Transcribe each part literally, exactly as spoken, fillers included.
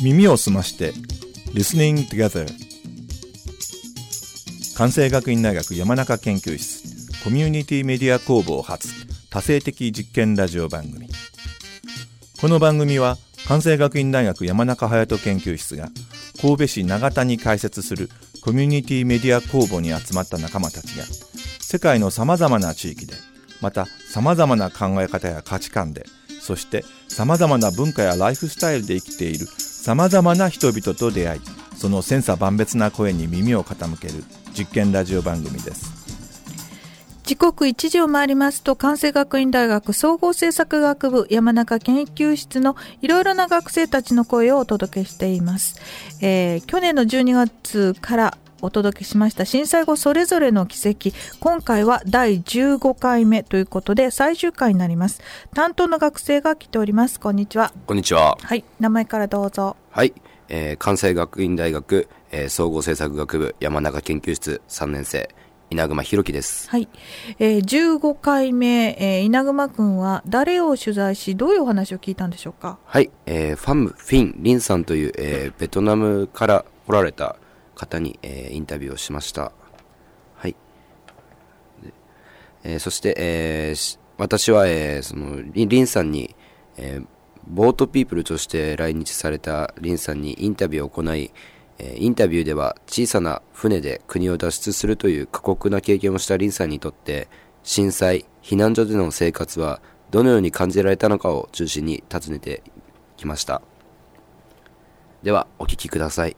耳を澄まして Listening Together。 関西学院大学山中研究室コミュニティメディア工房発多性的実験ラジオ番組。この番組は関西学院大学山中隼人研究室が神戸市長田に開設するコミュニティメディア工房に集まった仲間たちが世界のさまざまな地域で、またさまざまな考え方や価値観で、そしてさまざまな文化やライフスタイルで生きているさまざまな人々と出会い、その千差万別な声に耳を傾ける実験ラジオ番組です。 時刻いちじを回りますと、関西学院大学総合政策学部山中研究室のいろいろな学生たちの声をお届けしています。えー、去年のじゅうにがつからお届けしました震災後それぞれの軌跡、今回はだいじゅうごかいめということで最終回になります。担当の学生が来ております。こんにちは。 こんにちは。 はい、名前からどうぞ。 はい、えー、関西学院大学、えー、総合政策学部山中研究室さんねん生稲熊弘樹です。 はい、えー、じゅうごかいめ、えー、稲熊くんは誰を取材しどういうお話を聞いたんでしょうか。 はい、えー、ファム・フィン・リンさんという、えー、ベトナムから来られた方に、えー、インタビューをしました。はい、えー、そして、えー、私は、えー、そのリン、リンさんに、えー、ボートピープルとして来日されたリンさんにインタビューを行い、インタビューでは小さな船で国を脱出するという過酷な経験をしたリンさんにとって震災、避難所での生活はどのように感じられたのかを中心に尋ねてきました。ではお聞きください。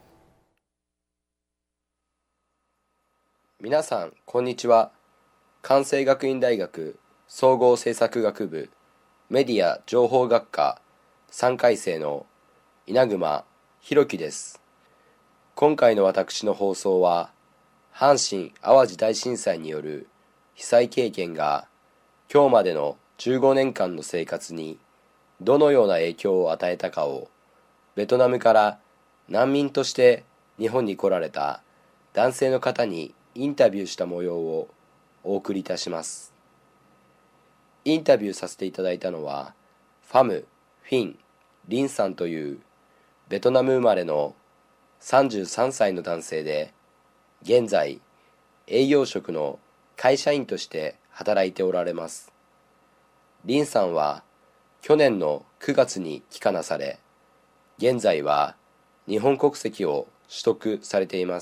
皆さんこんにちは。関西学院大学総合政策学部メディア情報学科さんかい生の稲熊弘樹です。今回の私の放送は、阪神・淡路大震災による被災経験が今日までのじゅうごねんかんの生活にどのような影響を与えたかを、ベトナムから難民として日本に来られた男性の方にインタビューした模様をお送りいたします。インタビューさせていただいたのは、ファム・フィン・リンさんというベトナム生まれのさんじゅうさんさいの男性で、現在営業職の会社員として働いておられます。リンさんは去年のくがつに帰化なされ、現在は日本国籍を取得されています。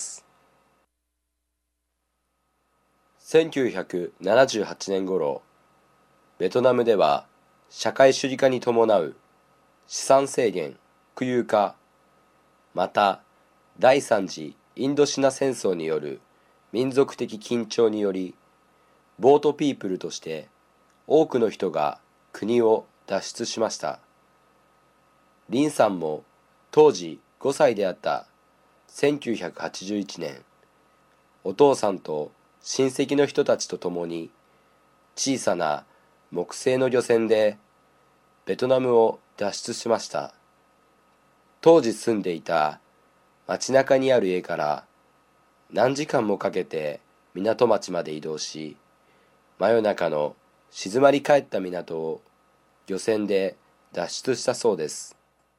せんきゅうひゃくななじゅうはちねん頃、ベトナムでは社会主義化に伴う資産制限、国有化、また第三次インドシナ戦争による民族的緊張により、ボートピープルとして多くの人が国を脱出しました。リンさんも当時ごさいであったせんきゅうひゃくはちじゅういちねん、お父さんと親戚の人たちと共に小さな木製の漁船でベトナムを脱出しました。当時住んでいた街中にある家から何時間もかけて港町まで移動し、真夜中の静まり返った港を漁船で脱出したそうです。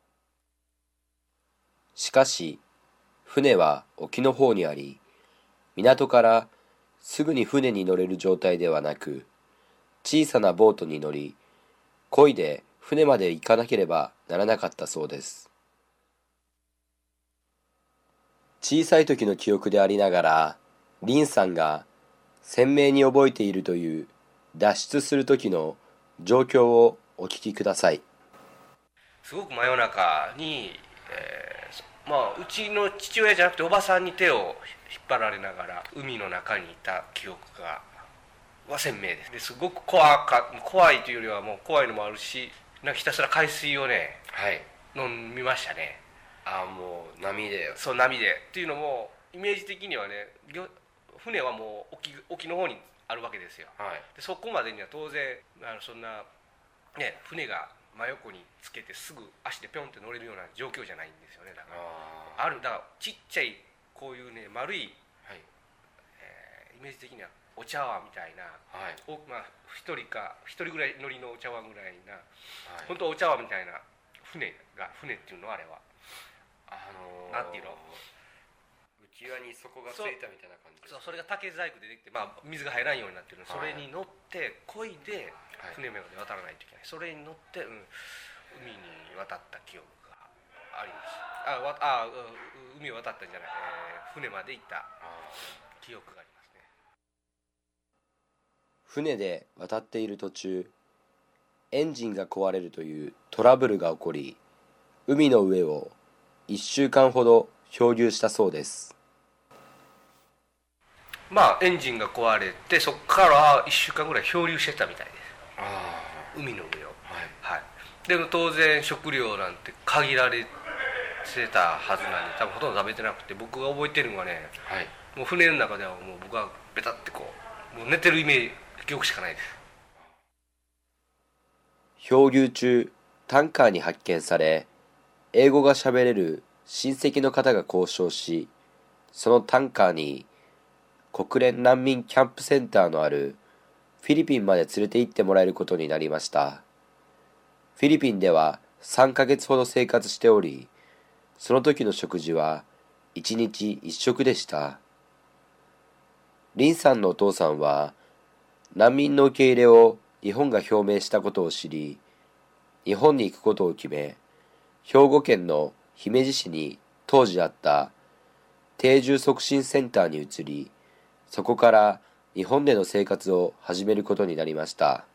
しかし船は沖の方にあり、港からすぐに船に乗れる状態ではなく、小さなボートに乗り漕いで船まで行かなければならなかったそうです。小さい時の記憶でありながら、リンさんが鮮明に覚えているという脱出する時の状況をお聞きください。 すごく真夜中に、えーまあ、うちの父親じゃなくておばさんに手を引っ張られながら海の中にいた記憶がは鮮明です。ですごく怖か怖いというよりはもう怖いのもあるし、なんかひたすら海水をね、はい、飲みましたね。ああ、もう波で、そう波でっていうのもイメージ的にはね、船はもう 沖, 沖の方にあるわけですよ、はい、でそこまでには当然あのそんな、ね、船が真横につけてすぐ足でピョンって乗れるような状況じゃないんですよね。だからあるだからちっちゃいこういうね丸い、はいえー、イメージ的にはお茶碗みたいな、はいおまあ、ひとりかひとりぐらい乗りのお茶碗ぐらいな、はい、本当お茶碗みたいな船が船っていうのはあれはあのー、 なんていうの、 浮き輪に底がついたみたいな感じです。 そう、それが竹細工でできて、まあ、水が入らんようになってるの、それに乗って漕いで船まで渡らないといけない、それに乗って、うん、海に渡った記憶があります。あわあ海を渡ったんじゃない、えー、船まで行った記憶がありますね。 船で渡っている途中、エンジンが壊れるというトラブルが起こり、海の上をいっしゅうかんほど漂流したそうです。 まあエンジンが壊れて、そこからいっしゅうかんぐらい漂流してたみたいです。あ海の上を、はいはい、でも当然食料なんて限られてたはずなんで、多分ほとんど食べてなくて、僕が覚えてるのがね、はい、もう船の中ではもう僕はベタってこうもう寝てるイメージ記憶しかないです。 漂流中、タンカーに発見され、英語が喋れる親戚の方が交渉し、そのタンカーに国連難民キャンプセンターのあるフィリピンまで連れて行ってもらえることになりました。フィリピンではさんかげつほど生活しており、その時の食事はいちにちいっしょくでした。リンさんのお父さんは難民の受け入れを日本が表明したことを知り、日本に行くことを決め、兵庫県の姫路市に当時あった定住促進センターに移り、そこから日本での生活を始めることになりました。